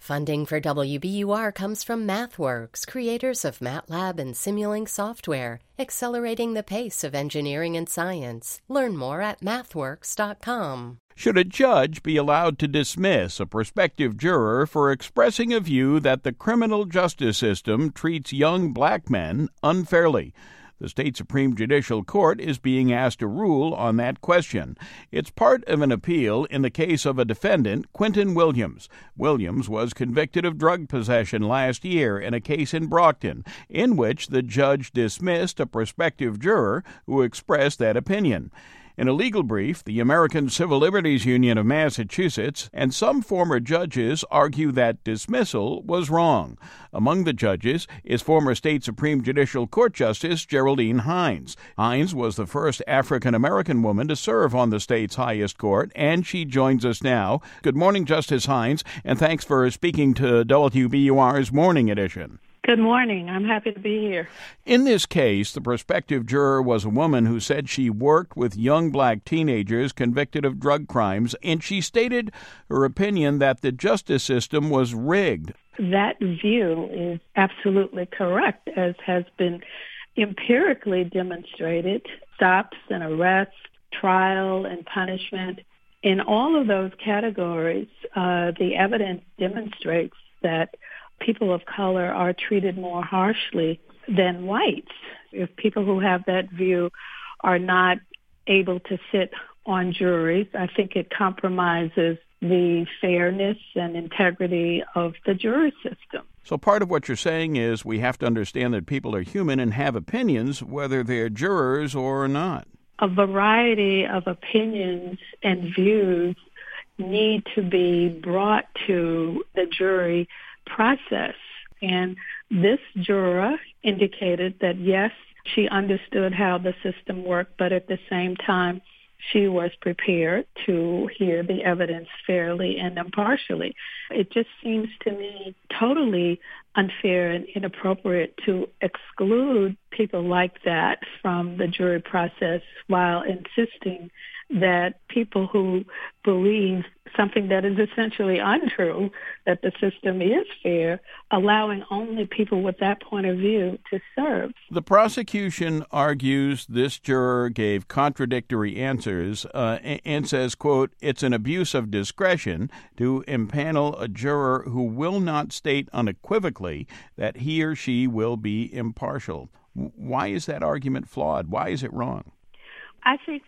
Funding for WBUR comes from MathWorks, creators of MATLAB and Simulink software, accelerating the pace of engineering and science. Learn more at mathworks.com. Should a judge be allowed to dismiss a prospective juror for expressing a view that the criminal justice system treats young black men unfairly? The state Supreme Judicial Court is being asked to rule on that question. It's part of an appeal in the case of a defendant, Quentin Williams. Williams was convicted of drug possession last year in a case in Brockton, in which the judge dismissed a prospective juror who expressed that opinion. In a legal brief, the American Civil Liberties Union of Massachusetts and some former judges argue that dismissal was wrong. Among the judges is former State Supreme Judicial Court Justice Geraldine Hines. Hines was the first African-American woman to serve on the state's highest court, and she joins us now. Good morning, Justice Hines, and thanks for speaking to WBUR's Morning Edition. Good morning. I'm happy to be here. In this case, the prospective juror was a woman who said she worked with young black teenagers convicted of drug crimes, and she stated her opinion that the justice system was rigged. That view is absolutely correct, as has been empirically demonstrated. Stops and arrests, trial and punishment. In all of those categories, the evidence demonstrates that people of color are treated more harshly than whites. If people who have that view are not able to sit on juries, I think it compromises the fairness and integrity of the jury system. So part of what you're saying is we have to understand that people are human and have opinions, whether they're jurors or not. A variety of opinions and views need to be brought to the jury process. And this juror indicated that, yes, she understood how the system worked, but at the same time, she was prepared to hear the evidence fairly and impartially. It just seems to me totally unfair and inappropriate to exclude people like that from the jury process while insisting that people who believe something that is essentially untrue, that the system is fair, allowing only people with that point of view to serve. The prosecution argues this juror gave contradictory answers and says, quote, it's an abuse of discretion to impanel a juror who will not state unequivocally that he or she will be impartial. Why is that argument flawed? Why is it wrong? I think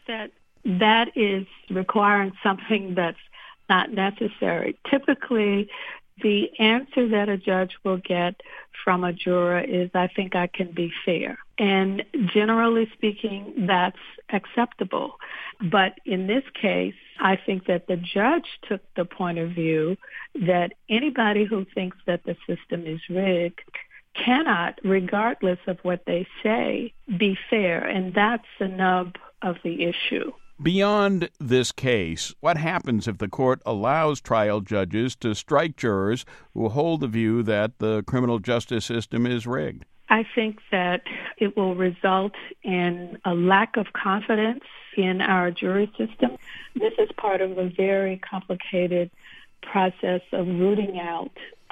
that is requiring something that's not necessary. Typically, the answer that a judge will get from a juror is, I think I can be fair. And generally speaking, that's acceptable. But in this case, I think that the judge took the point of view that anybody who thinks that the system is rigged cannot, regardless of what they say, be fair. And that's the nub of the issue. Beyond this case, what happens if the court allows trial judges to strike jurors who hold the view that the criminal justice system is rigged? I think that it will result in a lack of confidence in our jury system. This is part of a very complicated process of rooting out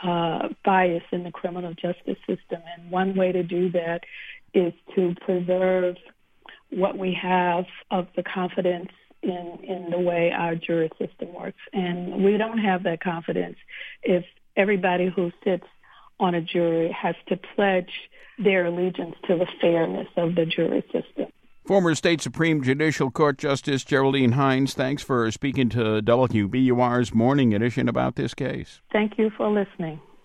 bias in the criminal justice system. And one way to do that is to preserve what we have of the confidence in the way our jury system works. And we don't have that confidence if everybody who sits on a jury has to pledge their allegiance to the fairness of the jury system. Former State Supreme Judicial Court Justice Geraldine Hines, thanks for speaking to WBUR's Morning Edition about this case. Thank you for listening.